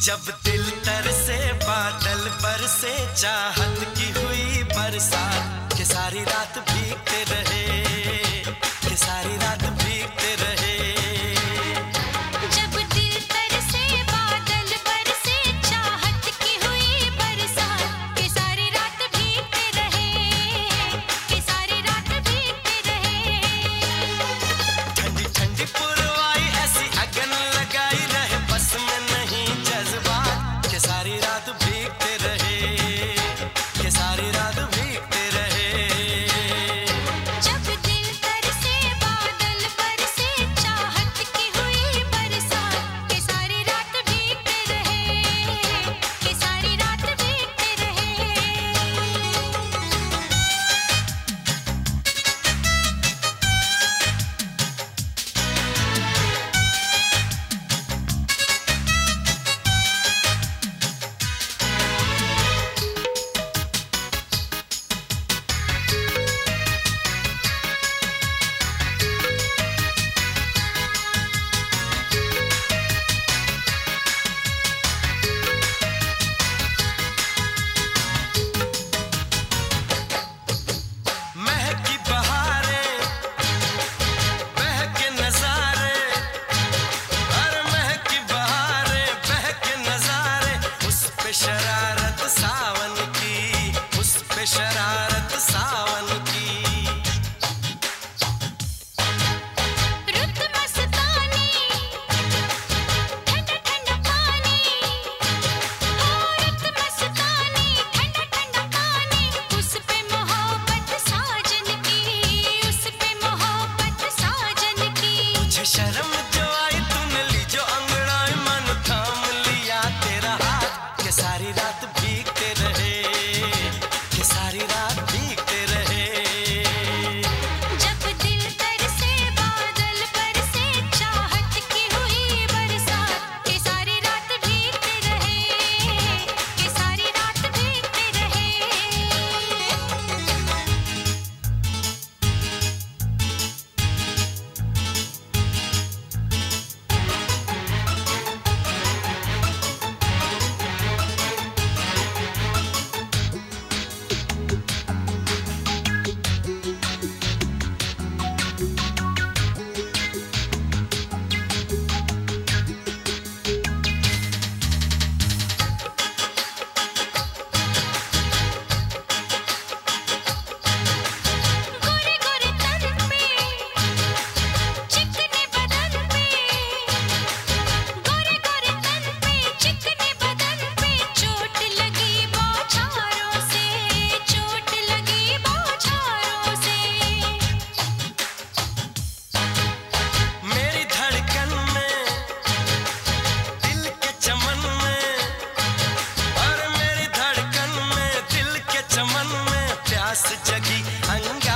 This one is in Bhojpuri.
जब दिल तरसे बादल बरसे चाहत की हुई बरसात के सारी रात भीगते रहे, के सारी रात भीगते रहे। जब दिल तरसे बादल बरसे चाहत की हुई बरसात के सारी रात भीगते रहे, के सारी रात भीगते रहे। ठंडी ठंडी पुरवाई ऐसी अगन लगाई रहे, बस में नहीं जज्बात के सारी रात भीगते रहे, के सारी रात भीगते रहे। जब दिल तरसे बादल बरसे चाहत की हुई बरसात के सारी रात भीगते रहे, के सारी रात भीगते रहे। महकी बहारें, बहके नजारे, हर महकी बहारें, बहके नजारे, उस पे शरारत सावन की, उस पे शरारत सावन की। रुत मस्तानी ठंडा ठंडा पानी, हो रुत मस्तानी ठंडा ठंडा पानी, उस पे मोहब्बत साजन की, उस पे मोहब्बत साजन की। तुझे शर्म जो आई तूने ली जो अंगड़ाई, मन थाम लिया तेरा हाथ के सारी रात भीगते रहे, के सारी रात भीगते रहे। जब दिल तरसे बादल बरसे चाहत की हुई बरसात के सारी रात भीगते रहे, के सारी रात भीगते रहे। गोरे गोरे तन पे चिकने बदन पे, गोरे गोरे तन पे चिकने बदन पे, चोट लगी बौछारों से, चोट लगी बौछारों से। मेरी धड़कन में, दिल के चमन में, और मेरी धड़कन में, दिल के चमन में प्यास जगी अंगा